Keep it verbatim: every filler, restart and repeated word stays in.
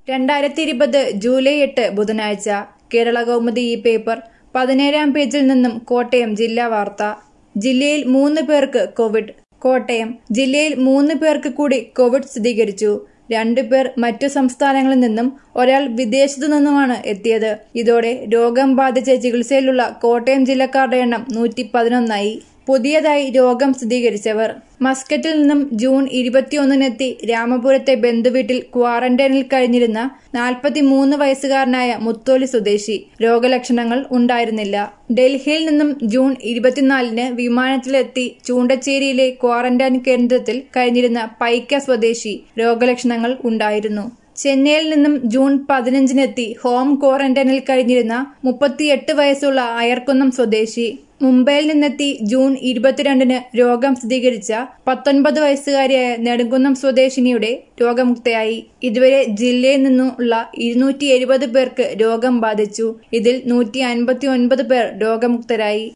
രണ്ടായിരത്തി ഇരുപത് ജൂലൈ എട്ട് ബുധനാഴ്ച കേരള കൗമുദി ഈ പേപ്പർ പതിനേഴാം പേജിൽ നിന്നും കോട്ടയം ജില്ലാ വാർത്ത. ജില്ലയിൽ മൂന്ന് പേർക്ക് കോവിഡ്. കോട്ടയം ജില്ലയിൽ മൂന്ന് പേർക്ക് കൂടി കോവിഡ് സ്ഥിരീകരിച്ചു. രണ്ടു പേർ മറ്റു സംസ്ഥാനങ്ങളിൽ നിന്നും ഒരാൾ വിദേശത്തു നിന്നുമാണ് എത്തിയത്. ഇതോടെ രോഗം ബാധിച്ച് ചികിത്സയിലുള്ള കോട്ടയം ജില്ലക്കാരുടെ എണ്ണം നൂറ്റി പതിനൊന്നായി. പുതിയതായി രോഗം സ്ഥിരീകരിച്ചവർ: മസ്കറ്റിൽ നിന്നും ജൂൺ ഇരുപത്തിയൊന്നിനെത്തി രാമപുരത്തെ ബന്ധുവീട്ടിൽ ക്വാറന്റൈനിൽ കഴിഞ്ഞിരുന്ന നാൽപ്പത്തി മൂന്ന് വയസ്സുകാരനായ മുത്തോലി സ്വദേശി. രോഗലക്ഷണങ്ങൾ ഉണ്ടായിരുന്നില്ല. ഡൽഹിയിൽ നിന്നും ജൂൺ ഇരുപത്തിനാലിന് വിമാനത്തിലെത്തി ചൂണ്ടച്ചേരിയിലെ ക്വാറന്റൈൻ കേന്ദ്രത്തിൽ കഴിഞ്ഞിരുന്ന പൈക്ക സ്വദേശി. രോഗലക്ഷണങ്ങൾ ഉണ്ടായിരുന്നു. ചെന്നൈയിൽ നിന്നും ജൂൺ പതിനഞ്ചിനെത്തി ഹോം ക്വാറന്റൈനിൽ കഴിഞ്ഞിരുന്ന മുപ്പത്തിയെട്ട് വയസ്സുള്ള അയർക്കുന്നം സ്വദേശി. മുംബൈയിൽ നിന്നെത്തി ജൂൺ ഇരുപത്തിരണ്ടിന് രോഗം സ്ഥിരീകരിച്ച പത്തൊൻപത് വയസ്സുകാരിയായ നെടുങ്കുന്നം സ്വദേശിനിയുടെ രോഗമുക്തയായി. ഇതുവരെ ജില്ലയിൽ നിന്നുള്ള ഇരുന്നൂറ്റി എഴുപത് പേർക്ക് രോഗം ബാധിച്ചു. ഇതിൽ നൂറ്റി അൻപത്തി ഒൻപത് പേർ രോഗമുക്തരായി.